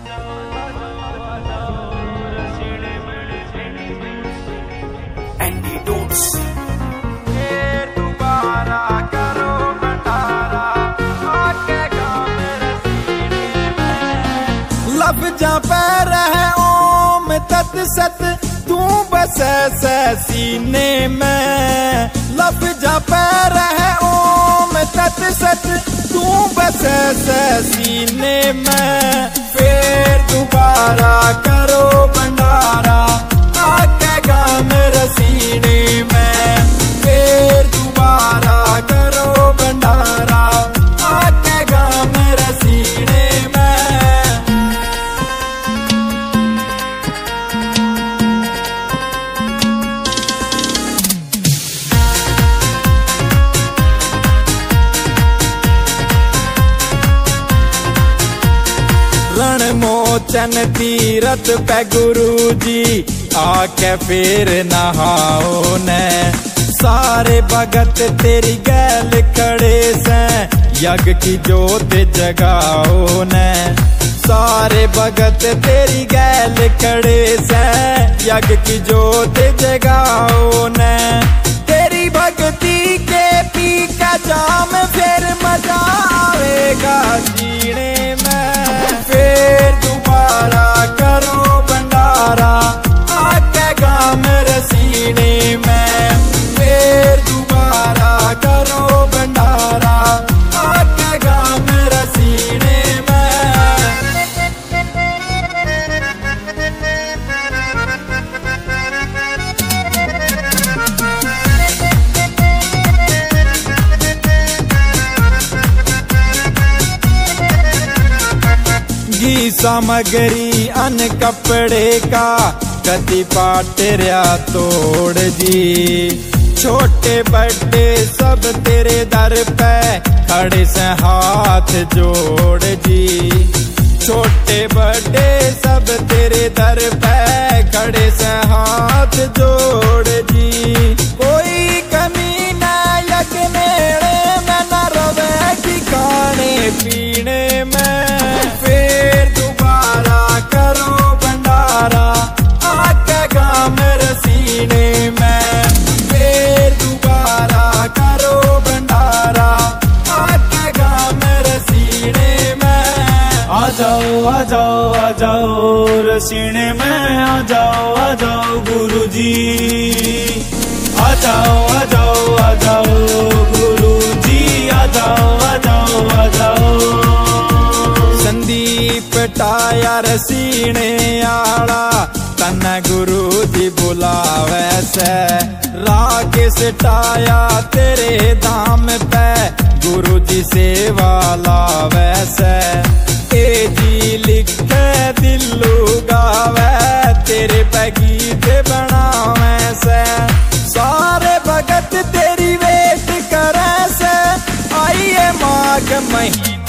Antidotes. दोबारा करो बंटारा आके गाँव मेरे सीने में। लफ्ज़ पे रहे ओम तत् सत तू बसे से सीने में। लफ्ज़ पे रहे ओम तत् सत तू बसे से सीने में। फिर दोबारा करो भंडारा आके गाँव मेरे सीने में। फिर दोबारा करो भंडारा आके गाँव मेरे सीने में। रण मोचन तीरथ पे गुरु जी आके फिर नहाओ ने। सारे भगत तेरी गैल खड़े से यज्ञ की जोत जगाओ ने। सारे भगत तेरी गैल खड़े से यज्ञ की जोत जगाओ ने। तेरी भक्ति के पी का जाम फिर मजा आएगा जीने में। फिर दोबारा करो भंडारा आके गाँव मेरे सीने में। फिर दोबारा करो भंडारा आके गाँव मेरे सीने में। घी सामग्री अन्न कपड़े का गति पाटरिया तोड़ जी। छोटे बड़े सब तेरे दर पे खड़े से हाथ जोड़ जी। छोटे बड़े सब तेरे दर पे खड़े से हाथ जोड़ जी। कोई कमी न यज्ञ नेड़े में न रवे खाने पीने में। फिर दोबारा करो भंडारा आके गाँव मेरे सीने में। फिर दोबारा करो भंडारा आके गाँव मेरे सीने में। आ जाओ आ जाओ आ जाओ रसीने में। आ जाओ गुरु जी। आ जाओ गुरु जी। आ जाओ संदीप टाया रसीने आला तन गुरु जी बुलावे से। राकेश टाया तेरे धाम पे गुरु जी सेवा लावे से। ए जी लिखे दिल्लू गावे तेरे पे गीत बनावे से। सारे भगत तेरी वेट करे से। आइए माघ महीने